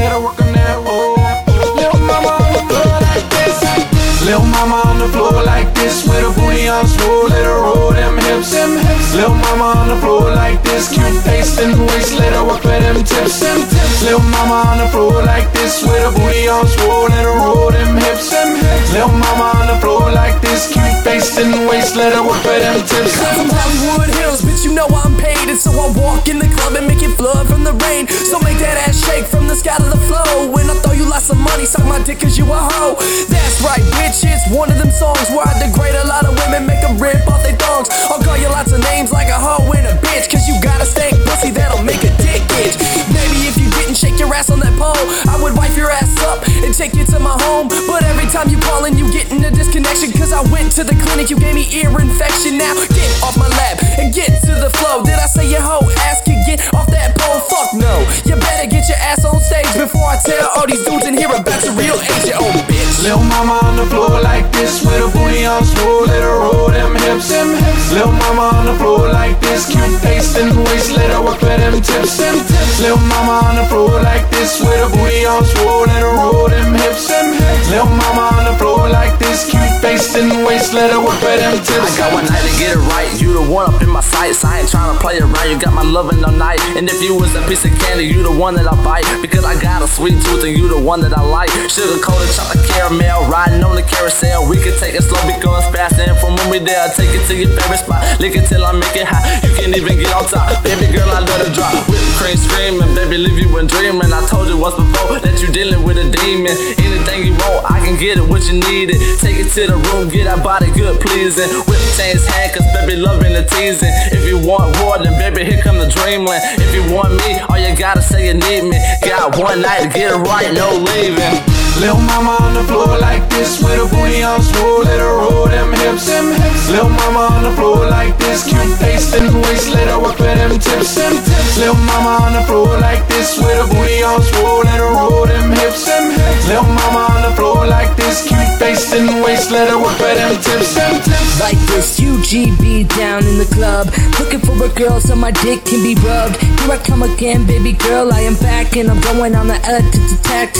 let her work on that pole. Little mama on the floor like this. Little mama on the floor like this, with her booty on swole, let her roll them hips. Little mama on the floor like this, cute face and waist, let her work for them tips. Little mama on the floor like this, with her booty on swole, let her roll them hips. Little mama on the floor like this, cute face and waist, let her work for them tips. I'm from Hollywood Hills, bitch, you know I'm paid. And so I walk in the club and make it flood from the rain. So make that ass shake from the sky to the flow. When I throw you lots of money, suck my dick cause you a hoe. That's right, bitch, it's one of them songs where I degrade a lot of women, make them rip off their thongs. I'll call you lots of names like a hoe and a bitch, cause you got a stank pussy that'll make a dick itch. Maybe if you didn't shake your ass on that pole, I would wipe your ass up and take you to my home. But every time you callin', you gettin' a disconnection, cause I went to the clinic, you gave me ear infection. Now get off my lap and get to the flow. Did I say your hoe ass could get off that pole? Fuck no. You better get your ass on stage before I tell all these dudes in here about your real age, you old bitch. Little mama on the floor like this, with her booty on swole, let her roll them hips. Little mama on the floor like this, cute face and waist, let her work for them tips. Little mama on the floor like this, with her booty on swole, let her roll them hips. Little mama on the floor like this, cute face and waist, let her work for them tips. I got one night to get it right, you the one up in my sights. I ain't tryna play around, you got my loving all night. And if you was a piece of candy, you the one that I bite, because I got a sweet tooth and you the one that I like. Sugar coated chocolate caramel, riding on the carousel. We can take it slow because fast, and from when we there, I'll take it to your favorite spot. Lick it till I make it hot, you can't even get on top. Baby girl, I let it drop, whipped cream screaming. Baby, leave you in dreaming. I told you once before that you dealing with a demon. Anything you want, I can get it, what you need it. Take it to the room, get that body good pleasing. Whip chains handcuffs, baby, loving the teasing. If you want more, then baby, here come the dreamland. If you want me, all you gotta say you need me. Got one night to get it right, no leaving. Little mama on the floor like this, with her booty on swole, let her roll them hips. Little mama on the floor like this, cute face and waist, let her work for them tips. Little mama on the floor like this, with her booty on swole, let her roll them hips. Little mama on the floor like this, cute face and waist, let her work for them tips. Like this, UGB down in the club, looking for a girl so my dick can be rubbed. Here I come again, baby girl, I am back, and I'm going on the attack.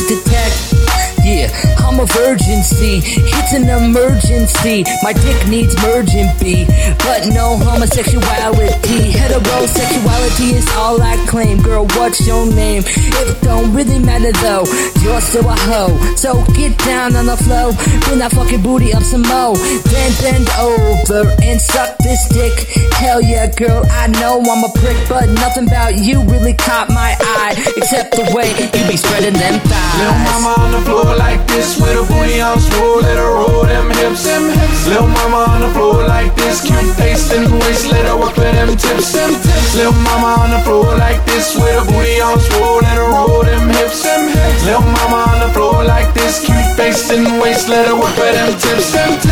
Yeah, I'm a virgin, see, it's an emergency. My dick needs merging B, but no homosexuality. Heterosexuality is all I claim. Girl, what's your name? It don't really matter though, you're still a hoe. So get down on the floor, bring that fucking booty up some more. Then bend over and suck this dick. Hell yeah, girl, I know I'm a prick, but nothing about you really caught my eye, except the way you be spreading them thighs. Little mama on the floor like this, with her booty on swole, let her roll them hips. Little mama on the floor like this, cute face and waist, let her work for them tips. Little mama on the floor like this, with her booty on swole, let her roll them hips. Little mama on the floor like this, cute face and waist, let her work for them tips.